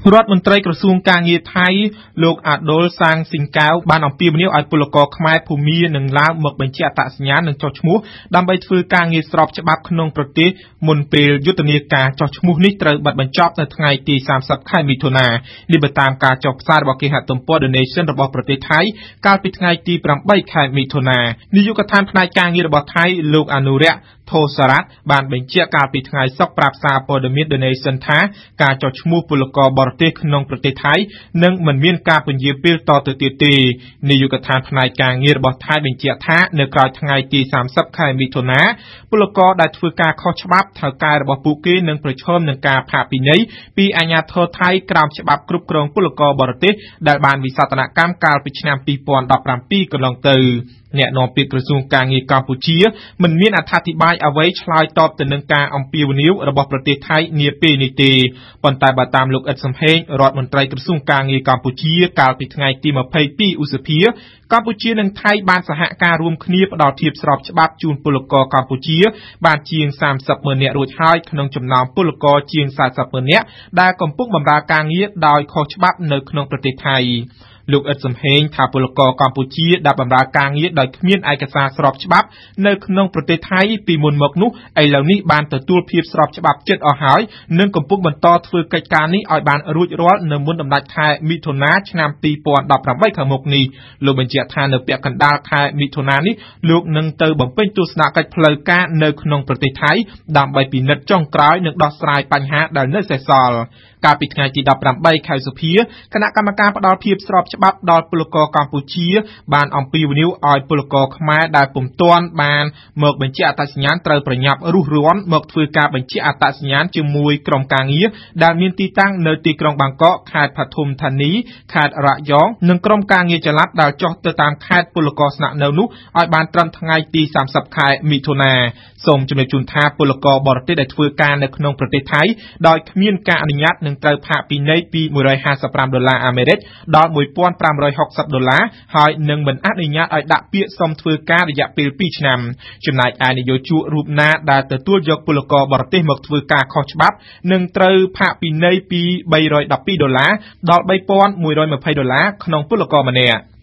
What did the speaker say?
រដ្ឋមន្ត្រីក្រសួងការងារថៃលោកអាដូលសាងស៊ីងកៅបានអំពាវនាវឲ្យពលករខ្មែរភូមានឹងឡើងមកបញ្ជាក់អត្តសញ្ញាណនិងចុះឈ្មោះដើម្បីធ្វើការងារស្របច្បាប់ក្នុងប្រទេសមុនពេលយុទ្ធនាការចុះឈ្មោះនេះត្រូវបាត់បញ្ចប់នៅថ្ងៃទី30ខែមិថុនានេះបើតាមការចុះផ្សាយរបស់គេហទំព័រ The Nation របស់ប្រទេសថៃកាលពីថ្ងៃទី8ខែមិថុនានាយកដ្ឋានផ្នែកការងាររបស់ថៃលោកអនុរៈថូសារ៉ាត់បានបញ្ជាក់កាលពីថ្ងៃសុក្រប្រាប់សារព័ត៌មាន The Nation ថាការចុះឈ្មោះពលករបរទេសក្នុងប្រទេសថៃនឹងមិនមានការពន្យាពេលតទៅទៀតទេនាយកដ្ឋានផ្នែកការងាររបស់ថៃបញ្ជាក់ថានៅក្រោយថ្ងៃទី30ខែមិថុនាពលករដែលធ្វើការខុសច្បាប់ថៅកែរបស់ពួកគេនឹងប្រឈមនឹងការផាកពិន័យពីអាជ្ញាធរថៃក្រោមច្បាប់គ្រប់គ្រងពលករបរទេសដែលបានវិសោធនកម្មកាលពីឆ្នាំ2017កន្លងទៅអ្នកនាំពាក្យក្រសួងការងារកម្ពុជាមិនមានអត្ថាធិប្បាយអ្វីឆ្លើយតបទៅនឹងការអំពាវនាវរបស់ប្រទេសថៃនាពេលនេះទេប៉ុន្តែបើតាមលោកអ៊ិតសំហេងរដ្ឋមន្ត្រីក្រសួងការងារកម្ពុជាកាលពីថ្ងៃទី22ឧសភាកម្ពុជានិងថៃបានសហការរួមគ្នាផ្ដល់ភាពស្របច្បាប់ជូនពលករកម្ពុជាបានជាង30,000នាក់រួចហើយក្នុងចំណោមពលករជាង40,000នាក់ដែលកំពុងបម្រើការងារដោយខុសច្បាប់នៅក្នុងប្រទេសថៃលោកអ៊ិតសំហេងថាពលករកម្ពុជាដែលបម្រើការងារដោយគ្មានឯកសារស្របច្បាប់នៅក្នុងប្រទេសថៃពីមុនមកនោះឥឡូវនេះបានទទួលភាពស្របច្បាប់ចិត្តអស់ហើយនិងកំពុងបន្តធ្វើកិច្ចការនេះឲ្យបានរួចរាល់នៅមុនដំណាច់ខែមិថុនាឆ្នាំ2018ខាងមុខនេះលោកបញ្ជាក់ថានៅពាក់កណ្ដាលខែមិថុនានេះលោកនឹងទៅបំពេញទស្សនកិច្ចផ្លូវការនៅក្នុងប្រទេសថៃដើម្បីពិនិត្យចុងក្រោយនិងដោះស្រាយបញ្ហាដែលនៅសេសសល់កាលពីថ្ងៃទី18ខែសុភាគណៈកម្មការផ្ដល់ភាពស្របច្បាប់ដល់ពលករកម្ពុជាបានអំពាវនាវឲ្យពលករខ្មែរដែលពុំទាន់បានមកបញ្ជាក់អត្តសញ្ញាណត្រូវប្រញាប់រុះរាន់មកធ្វើការបញ្ជាក់អត្តសញ្ញាណជាមួយក្រុមការងារដែលមានទីតាំងនៅទីក្រុងបាងកកខេត្តបឋមធានីខេត្តរយងនិងក្រុមការងារចល័តដែលចុះទៅតាមខេត្តពលករស្នាក់នៅនោះឲ្យបានត្រឹមថ្ងៃទី30ខែមិថុនាសូមជំរាបជូនថាពលករបរទេសដែលធ្វើការនៅក្នុងប្រទេសថៃដោយគ្មានការអនុញ្ញាតនឹងត្រូវផាកពិន័យពី$155អាមេរិកដល់$1,560ហើយនឹងមិនអនុញ្ញាតឲ្យដាក់ពាក្យសុំធ្វើការរយៈពេល2ឆ្នាំចំណែកឯនយោជករូបណាដែលទទួលយកពលករបរទេសមកធ្វើការខុសច្បាប់នឹងត្រូវផាកពិន័យពី$312ដល់$3,120ក្នុងពលករម្នាក់